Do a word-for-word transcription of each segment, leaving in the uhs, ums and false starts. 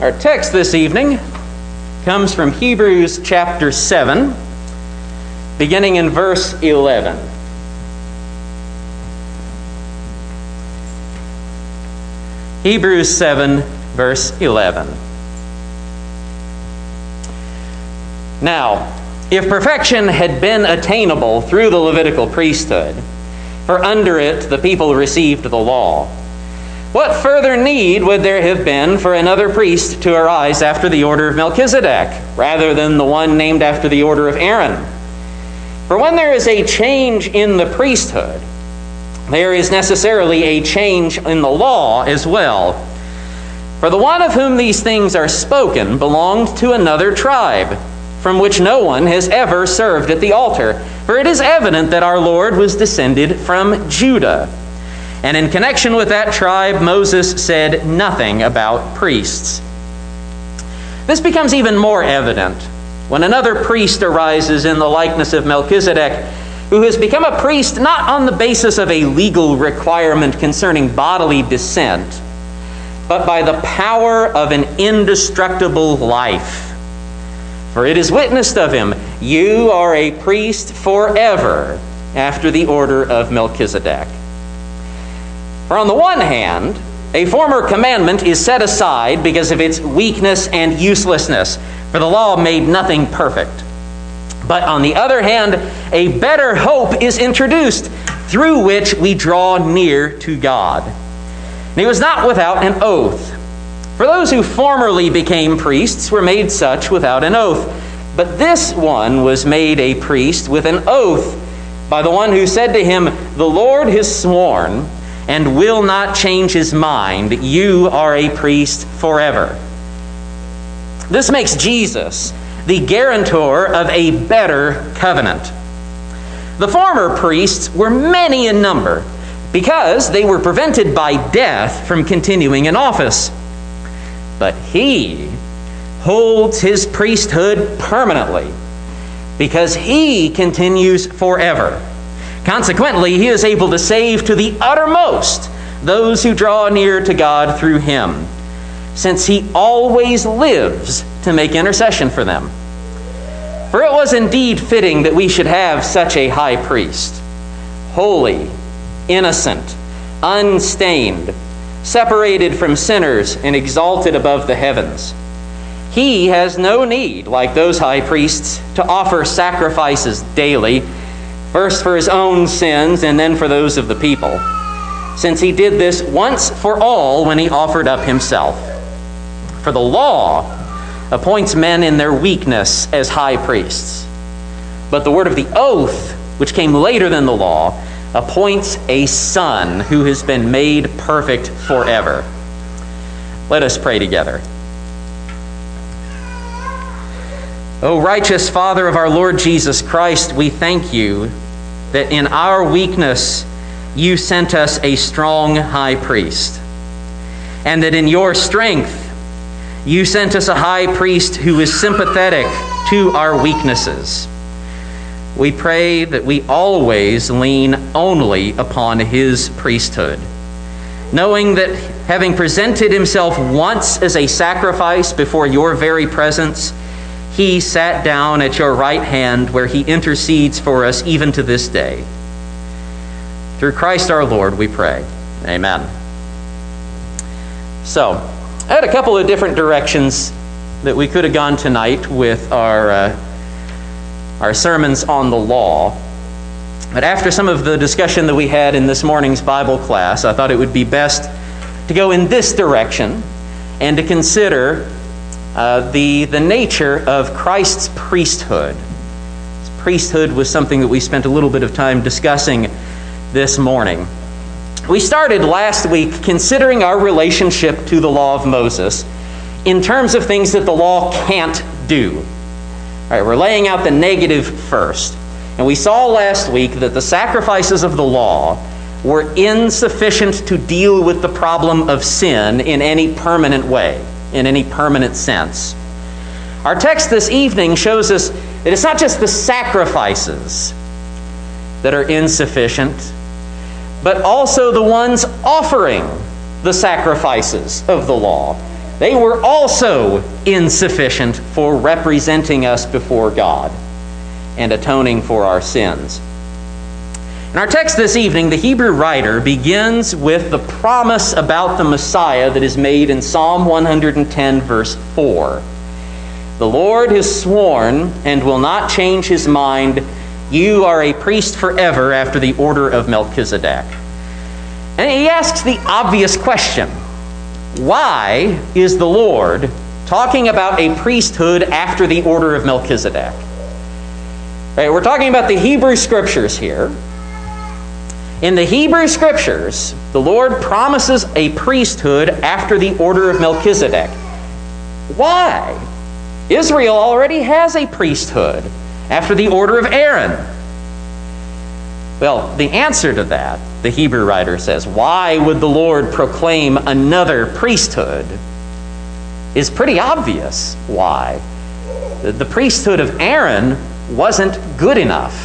Our text this evening comes from Hebrews chapter seven, beginning in verse eleven. Hebrews seven, verse eleven. Now, if perfection had been attainable through the Levitical priesthood, for under it the people received the law, what further need would there have been for another priest to arise after the order of Melchizedek, rather than the one named after the order of Aaron? For when there is a change in the priesthood, there is necessarily a change in the law as well. For the one of whom these things are spoken belonged to another tribe, from which no one has ever served at the altar. For it is evident that our Lord was descended from Judah. And in connection with that tribe, Moses said nothing about priests. This becomes even more evident when another priest arises in the likeness of Melchizedek, who has become a priest not on the basis of a legal requirement concerning bodily descent, but by the power of an indestructible life. For it is witnessed of him, you are a priest forever after the order of Melchizedek. For on the one hand, a former commandment is set aside because of its weakness and uselessness, for the law made nothing perfect. But on the other hand, a better hope is introduced, through which we draw near to God. And he was not without an oath. For those who formerly became priests were made such without an oath. But this one was made a priest with an oath by the one who said to him, the Lord has sworn and will not change his mind. You are a priest forever. This makes Jesus the guarantor of a better covenant. The former priests were many in number because they were prevented by death from continuing in office. But he holds his priesthood permanently because he continues forever. Consequently, he is able to save to the uttermost those who draw near to God through him, since he always lives to make intercession for them. For it was indeed fitting that we should have such a high priest, holy, innocent, unstained, separated from sinners, and exalted above the heavens. He has no need, like those high priests, to offer sacrifices daily, first for his own sins and then for those of the people, since he did this once for all when he offered up himself. For the law appoints men in their weakness as high priests, but the word of the oath, which came later than the law, appoints a son who has been made perfect forever. Let us pray together. O righteous Father of our Lord Jesus Christ, we thank you that in our weakness you sent us a strong high priest, and that in your strength you sent us a high priest who is sympathetic to our weaknesses. We pray that we always lean only upon his priesthood, knowing that having presented himself once as a sacrifice before your very presence, he sat down at your right hand where he intercedes for us even to this day. Through Christ our Lord, we pray. Amen. So, I had a couple of different directions that we could have gone tonight with our uh, our sermons on the law. But after some of the discussion that we had in this morning's Bible class, I thought it would be best to go in this direction and to consider uh, the, the nature of Christ's priesthood. His priesthood was something that we spent a little bit of time discussing this morning. We started last week considering our relationship to the law of Moses in terms of things that the law can't do. All right, we're laying out the negative first. And we saw last week that the sacrifices of the law were insufficient to deal with the problem of sin in any permanent way, in any permanent sense. Our text this evening shows us that it's not just the sacrifices that are insufficient, but also the ones offering the sacrifices of the law. they were also insufficient for representing us before God and atoning for our sins. In our text this evening, the Hebrew writer begins with the promise about the Messiah that is made in Psalm one hundred ten, verse four. The Lord has sworn and will not change his mind. You are a priest forever after the order of Melchizedek. And he asks the obvious question: why is the Lord talking about a priesthood after the order of Melchizedek? Right, we're talking about the Hebrew Scriptures here. In the Hebrew Scriptures, the Lord promises a priesthood after the order of Melchizedek. Why? Israel already has a priesthood after the order of Aaron. Well, the answer to that, the Hebrew writer says, why would the Lord proclaim another priesthood, is pretty obvious why. The priesthood of Aaron wasn't good enough.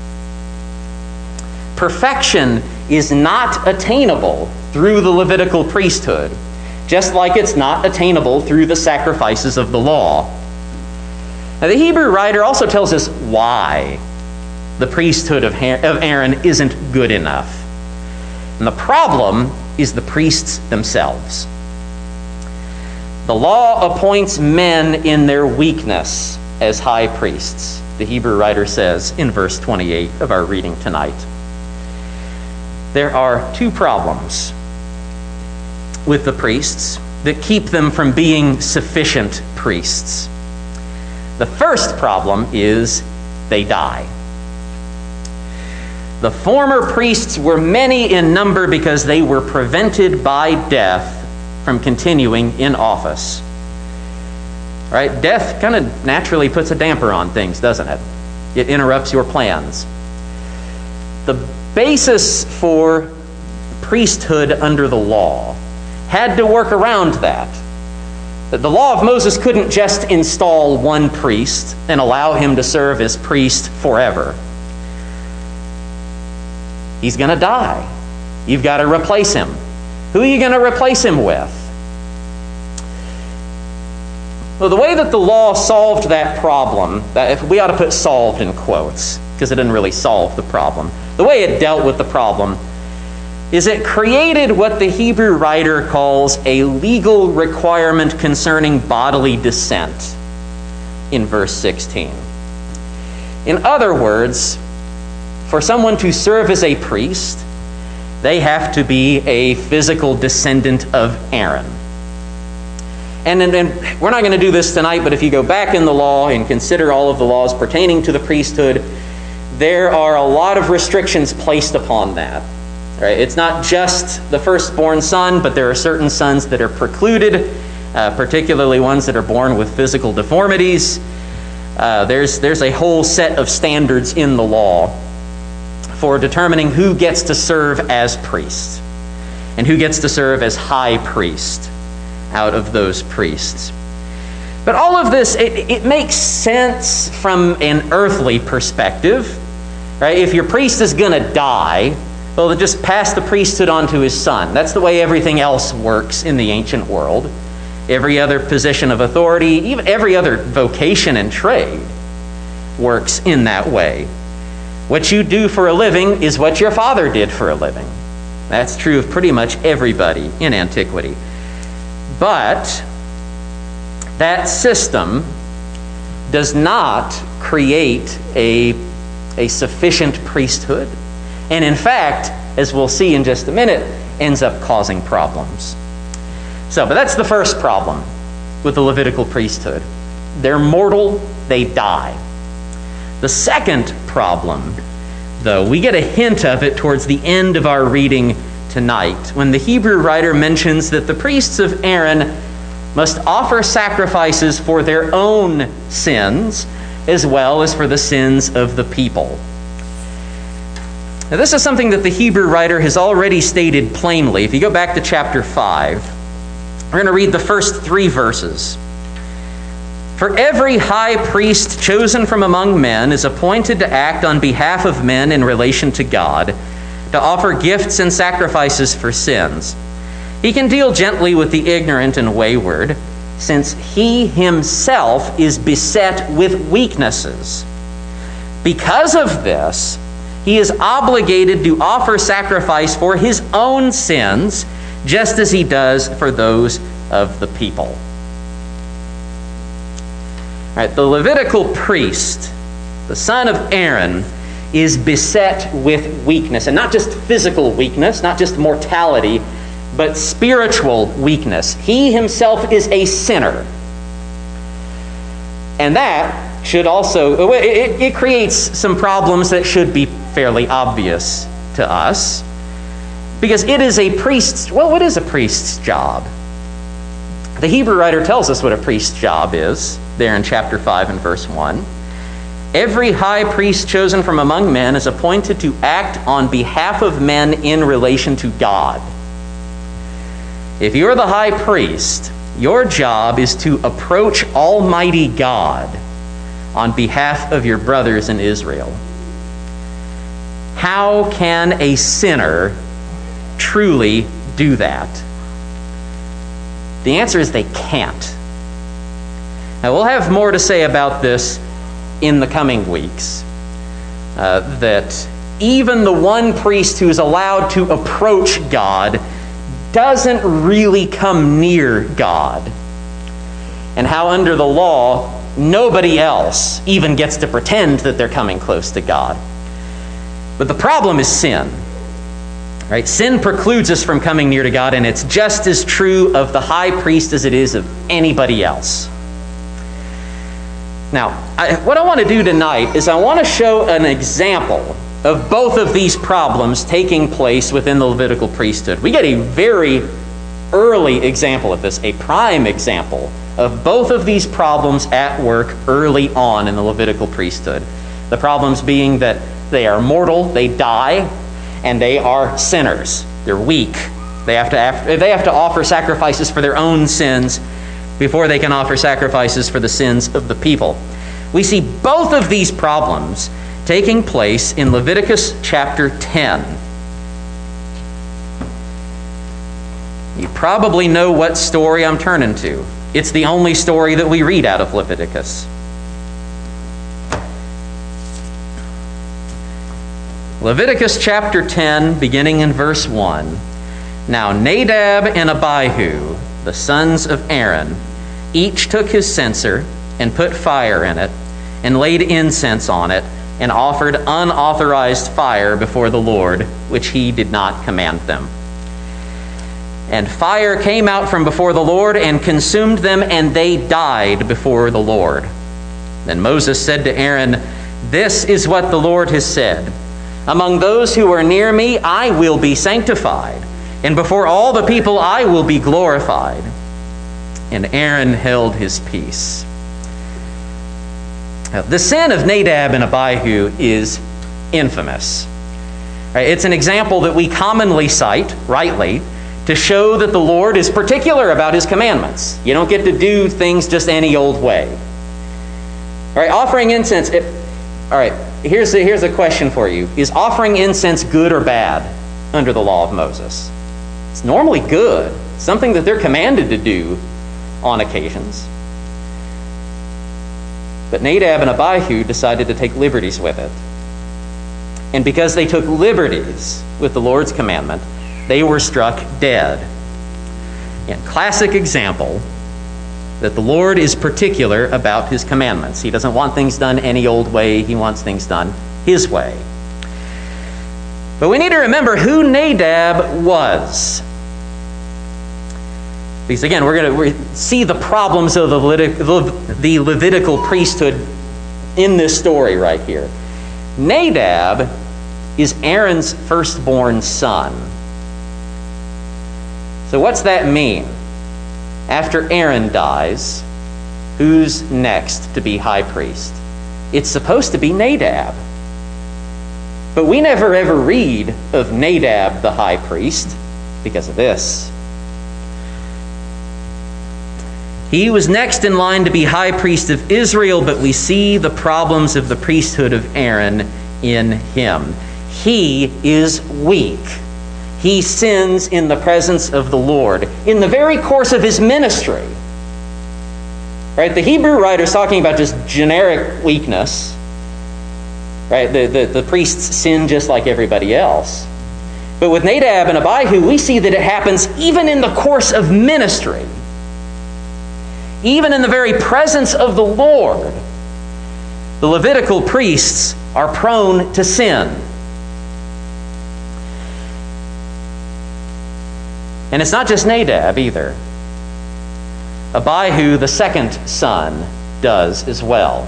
Perfection is not attainable through the Levitical priesthood, just like it's not attainable through the sacrifices of the law. Now, the Hebrew writer also tells us why the priesthood of Aaron isn't good enough. And the problem is the priests themselves. The law appoints men in their weakness as high priests, the Hebrew writer says in verse twenty-eight of our reading tonight. There are two problems with the priests that keep them from being sufficient priests. The first problem is they die. The former priests were many in number because they were prevented by death from continuing in office. All right, death kind of naturally puts a damper on things, doesn't it? It interrupts your plans. The basis for priesthood under the law had to work around that. The law of Moses couldn't just install one priest and allow him to serve as priest forever. He's going to die. You've got to replace him. Who are you going to replace him with? Well, the way that the law solved that problem, that if we ought to put solved in quotes, because it didn't really solve the problem. The way it dealt with the problem is it created what the Hebrew writer calls a legal requirement concerning bodily descent in verse sixteen. In other words, for someone to serve as a priest, they have to be a physical descendant of Aaron. And, and, and we're not going to do this tonight, but if you go back in the law and consider all of the laws pertaining to the priesthood, there are a lot of restrictions placed upon that. Right? It's not just the firstborn son, but there are certain sons that are precluded, uh, particularly ones that are born with physical deformities. Uh, there's, there's a whole set of standards in the law for determining who gets to serve as priest and who gets to serve as high priest out of those priests. But all of this, it, it makes sense from an earthly perspective. Right? If your priest is going to die, well, then just pass the priesthood on to his son. That's the way everything else works in the ancient world. Every other position of authority, even every other vocation and trade, works in that way. What you do for a living is what your father did for a living. That's true of pretty much everybody in antiquity. But that system does not create a, a sufficient priesthood. And in fact, as we'll see in just a minute, ends up causing problems. So, but that's the first problem with the Levitical priesthood. They're mortal, they die. The second problem, though, we get a hint of it towards the end of our reading tonight, when the Hebrew writer mentions that the priests of Aaron must offer sacrifices for their own sins, as well as for the sins of the people. Now, this is something that the Hebrew writer has already stated plainly. If you go back to chapter five, we're going to read the first three verses. For every high priest chosen from among men is appointed to act on behalf of men in relation to God, to offer gifts and sacrifices for sins. He can deal gently with the ignorant and wayward, since he himself is beset with weaknesses. Because of this, he is obligated to offer sacrifice for his own sins, just as he does for those of the people. All right, the Levitical priest, the son of Aaron, is beset with weakness, and not just physical weakness, not just mortality, but spiritual weakness. He himself is a sinner. And that should also, it, it creates some problems that should be fairly obvious to us. Because it is a priest's, well, what is a priest's job? The Hebrew writer tells us what a priest's job is, there in chapter five and verse one. Every high priest chosen from among men is appointed to act on behalf of men in relation to God. If you're the high priest, your job is to approach Almighty God on behalf of your brothers in Israel. How can a sinner truly do that? The answer is they can't. Now, we'll have more to say about this in the coming weeks. Uh, that even the one priest who is allowed to approach God doesn't really come near God. And how under the law, nobody else even gets to pretend that they're coming close to God. But the problem is sin. Right? Sin precludes us from coming near to God, and it's just as true of the high priest as it is of anybody else. Now, I, what I want to do tonight is I want to show an example of both of these problems taking place within the Levitical priesthood. We get a very early example of this, a prime example of both of these problems at work early on in the Levitical priesthood. The problems being that they are mortal, they die, and they are sinners. They're weak. They have to, they have to offer sacrifices for their own sins before they can offer sacrifices for the sins of the people. We see both of these problems taking place in Leviticus chapter ten. You probably know what story I'm turning to. It's the only story that we read out of Leviticus. Leviticus chapter ten, beginning in verse one. Now Nadab and Abihu, the sons of Aaron, each took his censer and put fire in it, and laid incense on it, and offered unauthorized fire before the Lord, which he did not command them. And fire came out from before the Lord and consumed them, and they died before the Lord. Then Moses said to Aaron, "This is what the Lord has said. Among those who are near me, I will be sanctified, and before all the people I will be glorified." And Aaron held his peace. Now, the sin of Nadab and Abihu is infamous. It's an example that we commonly cite, rightly, to show that the Lord is particular about his commandments. You don't get to do things just any old way. All right, offering incense. It, all right, here's a, here's a question for you. Is offering incense good or bad under the law of Moses? It's normally good. Something that they're commanded to do on occasions. But Nadab and Abihu decided to take liberties with it. And because they took liberties with the Lord's commandment, they were struck dead. And classic example that the Lord is particular about his commandments. He doesn't want things done any old way. He wants things done his way. But we need to remember who Nadab was. Because again, we're going to see the problems of the, Levit- the Levitical priesthood in this story right here. Nadab is Aaron's firstborn son. So what's that mean? After Aaron dies, who's next to be high priest? It's supposed to be Nadab. But we never ever read of Nadab the high priest because of this. He was next in line to be high priest of Israel, but we see the problems of the priesthood of Aaron in him. He is weak. he sins in the presence of the Lord in the very course of his ministry. Right? The Hebrew writer is talking about just generic weakness. Right? The, the, the priests sin just like everybody else. But with Nadab and Abihu, we see that it happens even in the course of ministry. Even in the very presence of the Lord, the Levitical priests are prone to sin. And it's not just Nadab either. Abihu, the second son, does as well.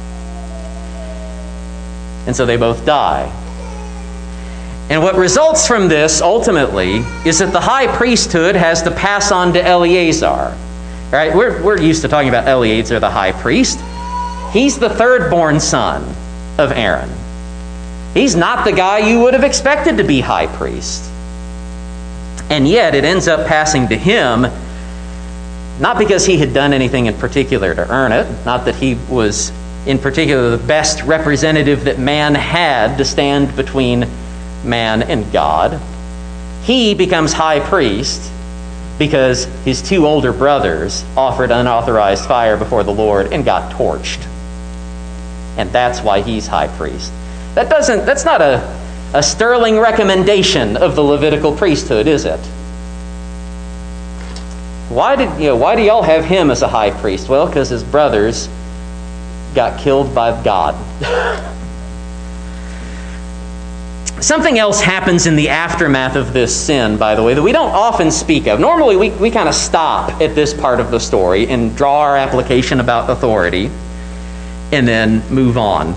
And so they both die. And what results from this, ultimately, is that the high priesthood has to pass on to Eleazar. Right? We're, we're used to talking about Eleazar, the high priest. He's the third-born son of Aaron. He's not the guy you would have expected to be high priest. And yet, it ends up passing to him, not because he had done anything in particular to earn it, not that he was, in particular, the best representative that man had to stand between man and God. He becomes high priest because his two older brothers offered unauthorized fire before the Lord and got torched. And that's why he's high priest. That doesn't, that's not a, a sterling recommendation of the Levitical priesthood, is it? Why did you know, why do y'all have him as a high priest? Well, because his brothers got killed by God. Something else happens in the aftermath of this sin, by the way, that we don't often speak of. Normally, we, we kind of stop at this part of the story and draw our application about authority and then move on.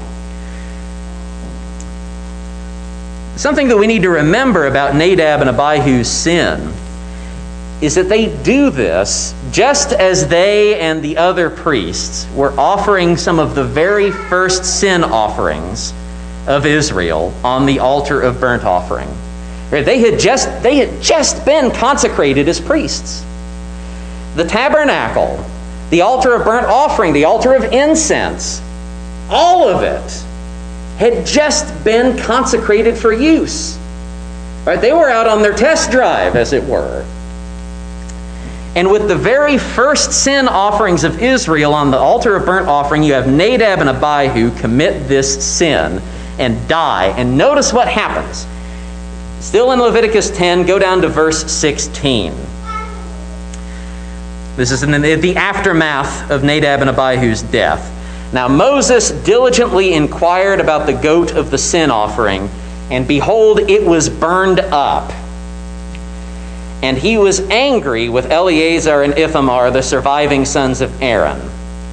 Something that we need to remember about Nadab and Abihu's sin is that they do this just as they and the other priests were offering some of the very first sin offerings of Israel on the altar of burnt offering. They had just, they had just been consecrated as priests. The tabernacle, the altar of burnt offering, the altar of incense, all of it had just been consecrated for use. Right? They were out on their test drive, as it were. And with the very first sin offerings of Israel on the altar of burnt offering, you have Nadab and Abihu commit this sin and die. And notice what happens. Still in Leviticus ten, go down to verse sixteen. This is in the, the aftermath of Nadab and Abihu's death. Now Moses diligently inquired about the goat of the sin offering, and behold, it was burned up. And he was angry with Eleazar and Ithamar, the surviving sons of Aaron.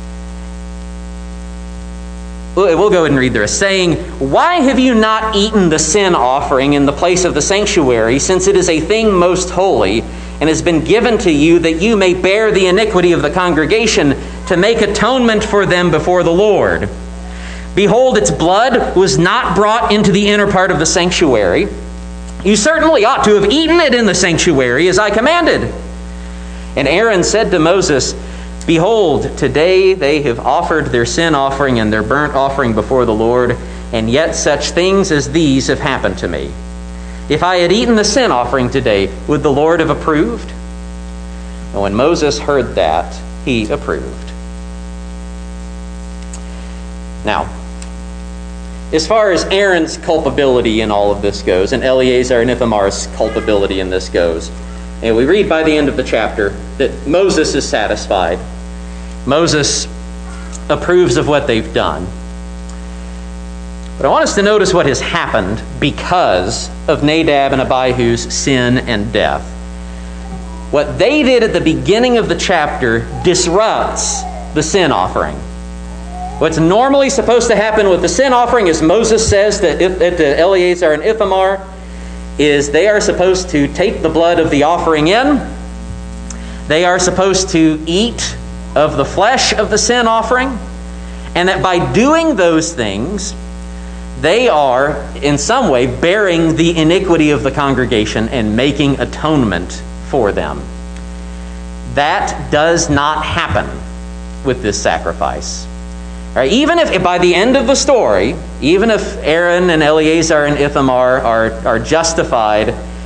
We'll go ahead and read the rest, saying, "Why have you not eaten the sin offering in the place of the sanctuary, since it is a thing most holy, and has been given to you that you may bear the iniquity of the congregation to make atonement for them before the Lord? Behold, its blood was not brought into the inner part of the sanctuary. You certainly ought to have eaten it in the sanctuary, as I commanded." And Aaron said to Moses, "Behold, today they have offered their sin offering and their burnt offering before the Lord, and yet such things as these have happened to me. If I had eaten the sin offering today, would the Lord have approved?" And when Moses heard that, he approved. Now, as far as Aaron's culpability in all of this goes, and Eleazar and Ithamar's culpability in this goes, and we read by the end of the chapter that Moses is satisfied. Moses approves of what they've done. But I want us to notice what has happened because of Nadab and Abihu's sin and death. What they did at the beginning of the chapter disrupts the sin offering. What's normally supposed to happen with the sin offering, as Moses says that to Eleazar and Ithamar, is they are supposed to take the blood of the offering in. They are supposed to eat of the flesh of the sin offering. And that by doing those things, they are in some way bearing the iniquity of the congregation and making atonement for them. That does not happen with this sacrifice. Right, even if by the end of the story, even if Aaron and Eleazar and Ithamar are, are justified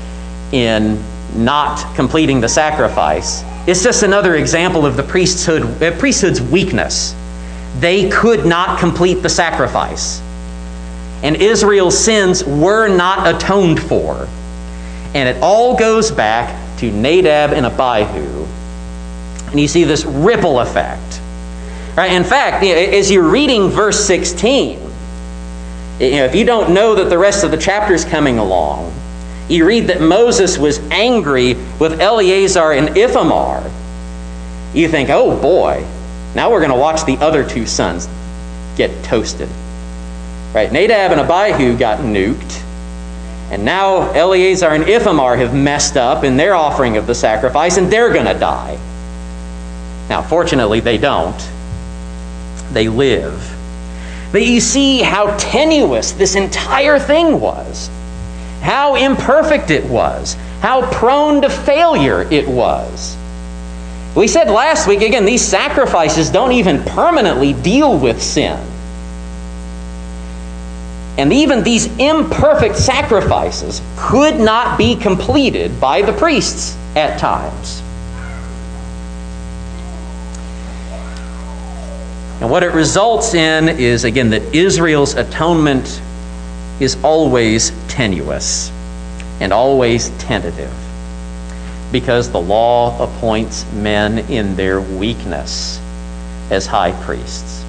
in not completing the sacrifice, it's just another example of the priesthood, uh, priesthood's weakness. They could not complete the sacrifice. And Israel's sins were not atoned for. And it all goes back to Nadab and Abihu. And you see this ripple effect. Right? In fact, as you're reading verse sixteen, you know, if you don't know that the rest of the chapter is coming along, you read that Moses was angry with Eleazar and Ithamar. You think, oh boy, now we're going to watch the other two sons get toasted. Right? Nadab and Abihu got nuked. And now Eleazar and Ithamar have messed up in their offering of the sacrifice, and they're going to die. Now, fortunately, they don't. They live. But you see how tenuous this entire thing was. How imperfect it was. How prone to failure it was. We said last week, again, these sacrifices don't even permanently deal with sin. And even these imperfect sacrifices could not be completed by the priests at times. And what it results in is, again, that Israel's atonement is always tenuous and always tentative, because the law appoints men in their weakness as high priests.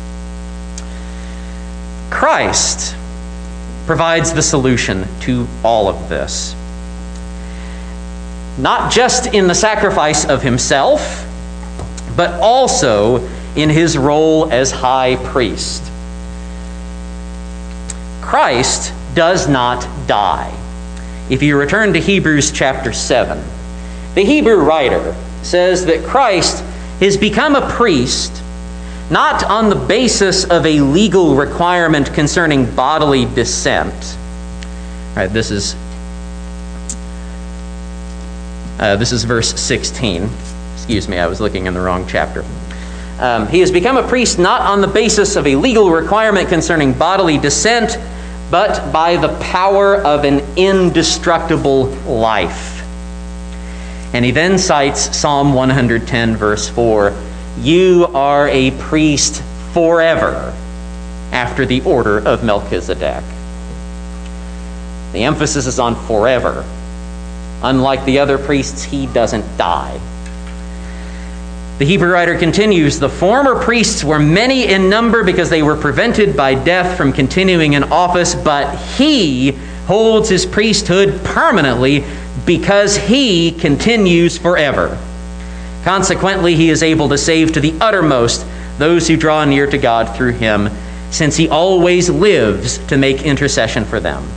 Christ provides the solution to all of this. Not just in the sacrifice of himself, but also in his role as high priest. Christ does not die. If you return to Hebrews chapter seven, the Hebrew writer says that Christ has become a priest not on the basis of a legal requirement concerning bodily descent. All right, this is uh, this is verse sixteen. Excuse me, I was looking in the wrong chapter. Um, he has become a priest not on the basis of a legal requirement concerning bodily descent, but by the power of an indestructible life. And he then cites Psalm one hundred ten, verse four. You are a priest forever after the order of Melchizedek. The emphasis is on forever. Unlike the other priests, he doesn't die. The Hebrew writer continues, the former priests were many in number because they were prevented by death from continuing in office, but he holds his priesthood permanently because he continues forever. Consequently, he is able to save to the uttermost those who draw near to God through him, since he always lives to make intercession for them.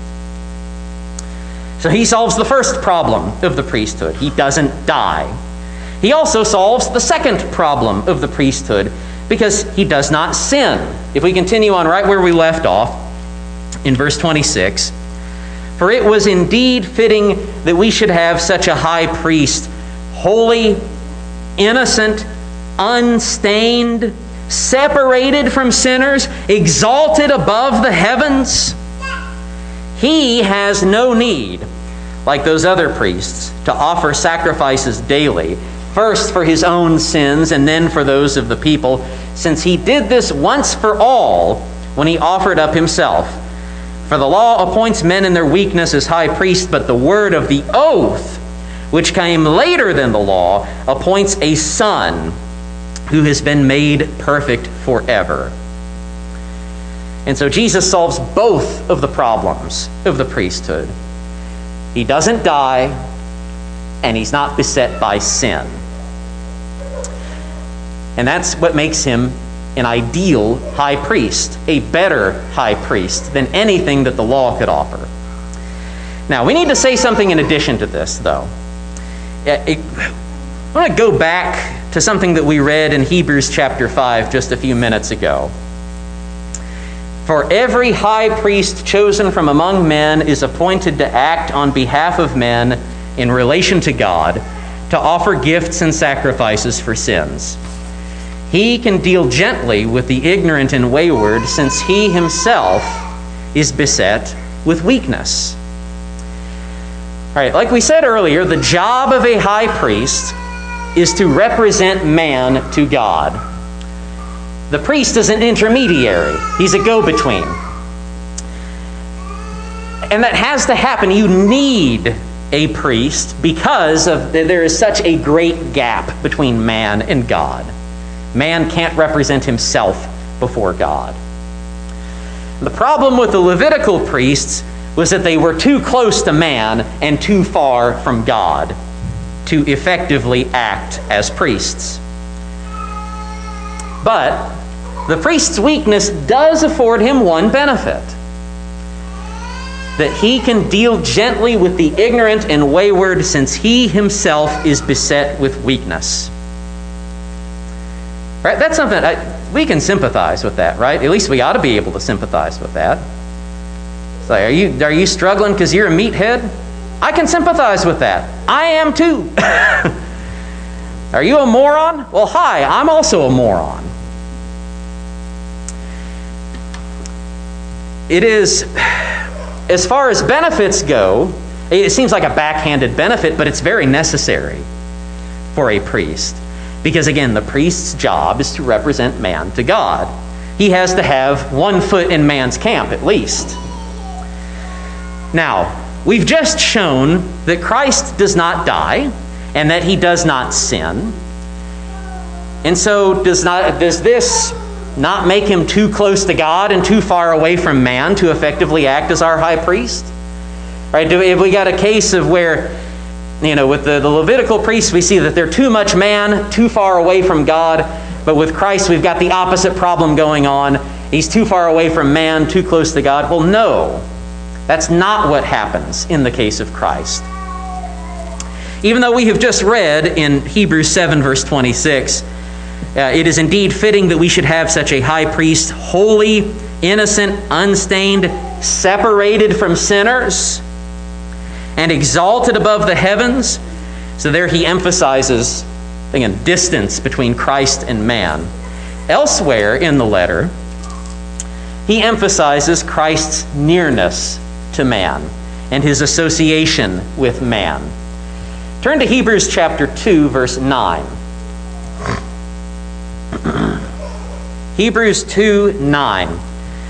So he solves the first problem of the priesthood. He doesn't die. He also solves the second problem of the priesthood because he does not sin. If we continue on right where we left off, in verse twenty-six, for it was indeed fitting that we should have such a high priest, holy, innocent, unstained, separated from sinners, exalted above the heavens. He has no need, like those other priests, to offer sacrifices daily, first for his own sins and then for those of the people, since he did this once for all when he offered up himself. For the law appoints men in their weakness as high priests, but the word of the oath, which came later than the law, appoints a son who has been made perfect forever. And so Jesus solves both of the problems of the priesthood. He doesn't die, and he's not beset by sin. And that's what makes him an ideal high priest, a better high priest than anything that the law could offer. Now, we need to say something in addition to this, though. I want to go back to something that we read in Hebrews chapter five just a few minutes ago. For every high priest chosen from among men is appointed to act on behalf of men in relation to God, to offer gifts and sacrifices for sins. He can deal gently with the ignorant and wayward, since he himself is beset with weakness. right, like we said earlier, the job of a high priest is to represent man to God. The priest is an intermediary. He's a go-between. And that has to happen. You need a priest because of there is such a great gap between man and God. Man can't represent himself before God. The problem with the Levitical priests was that they were too close to man and too far from God to effectively act as priests. But the priest's weakness does afford him one benefit: that he can deal gently with the ignorant and wayward, since he himself is beset with weakness. Right? That's something I, we can sympathize with that, right? At least we ought to be able to sympathize with that. It's like, are you are you struggling because you're a meathead? I can sympathize with that. I am too. Are you a moron? Well, hi, I'm also a moron. It is, as far as benefits go, it seems like a backhanded benefit, but it's very necessary for a priest. Because again, the priest's job is to represent man to God. He has to have one foot in man's camp at least. Now, we've just shown that Christ does not die and that he does not sin. And so does not does this not make him too close to God and too far away from man to effectively act as our high priest? Right? Do we, have we got a case of where, you know, with the, the Levitical priests, we see that they're too much man, too far away from God. But with Christ, we've got the opposite problem going on. He's too far away from man, too close to God. Well, no. That's not what happens in the case of Christ. Even though we have just read in Hebrews seven, verse twenty-six, uh, it is indeed fitting that we should have such a high priest, holy, innocent, unstained, separated from sinners, and exalted above the heavens. So there he emphasizes, again, distance between Christ and man. Elsewhere in the letter, he emphasizes Christ's nearness to man and his association with man. Turn to Hebrews chapter two, verse nine. Hebrews two, nine.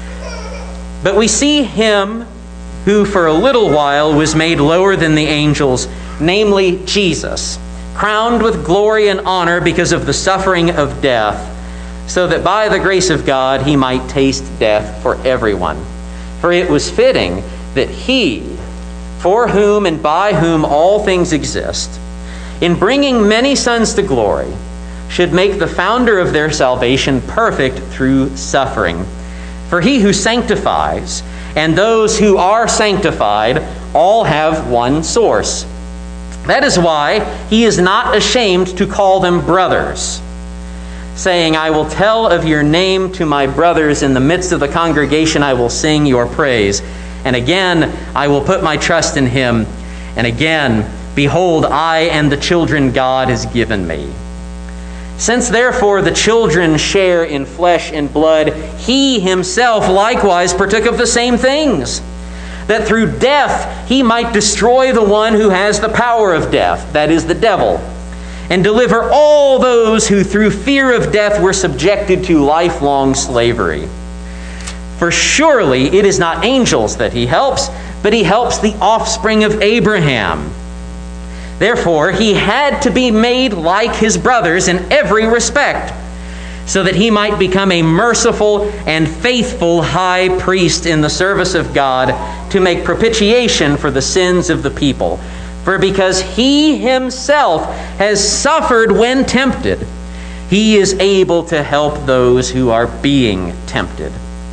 But we see him who for a little while was made lower than the angels, namely Jesus, crowned with glory and honor because of the suffering of death, so that by the grace of God he might taste death for everyone. For it was fitting that he, for whom and by whom all things exist, in bringing many sons to glory, should make the founder of their salvation perfect through suffering. For he who sanctifies and those who are sanctified all have one source. That is why he is not ashamed to call them brothers, saying, I will tell of your name to my brothers. In the midst of the congregation I will sing your praise. And again, I will put my trust in him. And again, behold, I and the children God has given me. Since therefore the children share in flesh and blood, he himself likewise partook of the same things, that through death he might destroy the one who has the power of death, that is the devil, and deliver all those who through fear of death were subjected to lifelong slavery. For surely it is not angels that he helps, but he helps the offspring of Abraham. Therefore, he had to be made like his brothers in every respect, so that he might become a merciful and faithful high priest in the service of God to make propitiation for the sins of the people. For because he himself has suffered when tempted, he is able to help those who are being tempted.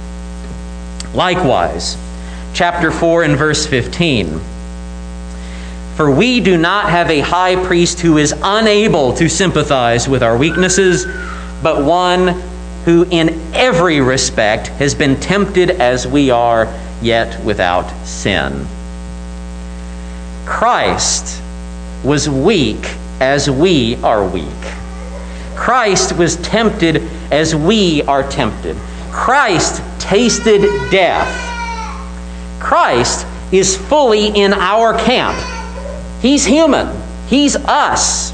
Likewise, chapter four and verse fifteen. For we do not have a high priest who is unable to sympathize with our weaknesses, but one who in every respect has been tempted as we are, yet without sin. Christ was weak as we are weak. Christ was tempted as we are tempted. Christ tasted death. Christ is fully in our camp. He's human. He's us.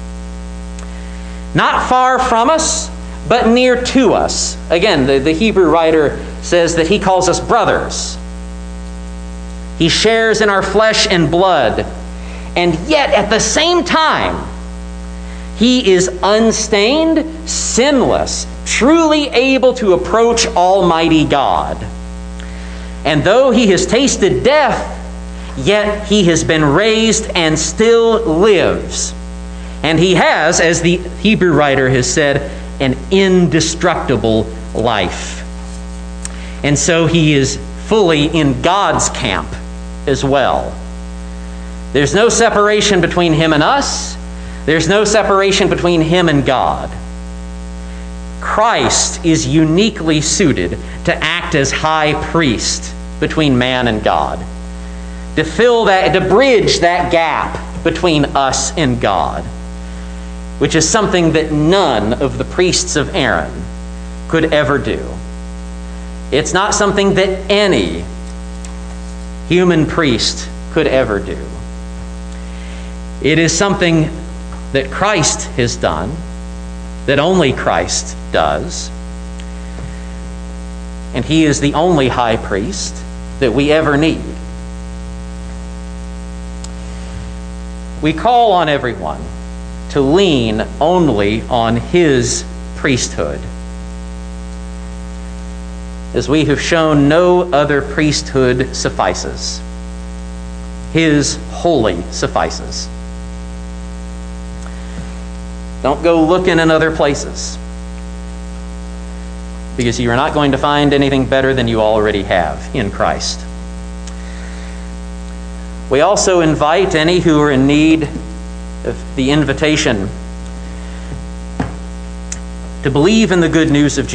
Not far from us, but near to us. Again, the, the Hebrew writer says that he calls us brothers. He shares in our flesh and blood. And yet, at the same time, he is unstained, sinless, truly able to approach Almighty God. And though he has tasted death, yet he has been raised and still lives. And he has, as the Hebrew writer has said, an indestructible life. And so he is fully in God's camp as well. There's no separation between him and us. There's no separation between him and God. Christ is uniquely suited to act as high priest between man and God, to fill that, to bridge that gap between us and God, which is something that none of the priests of Aaron could ever do. It's not something that any human priest could ever do. It is something that Christ has done, that only Christ does. And he is the only high priest that we ever need. We call on everyone to lean only on his priesthood, as we have shown no other priesthood suffices. His holy suffices. Don't go looking in other places, because you are not going to find anything better than you already have in Christ. We also invite any who are in need of the invitation to believe in the good news of Jesus.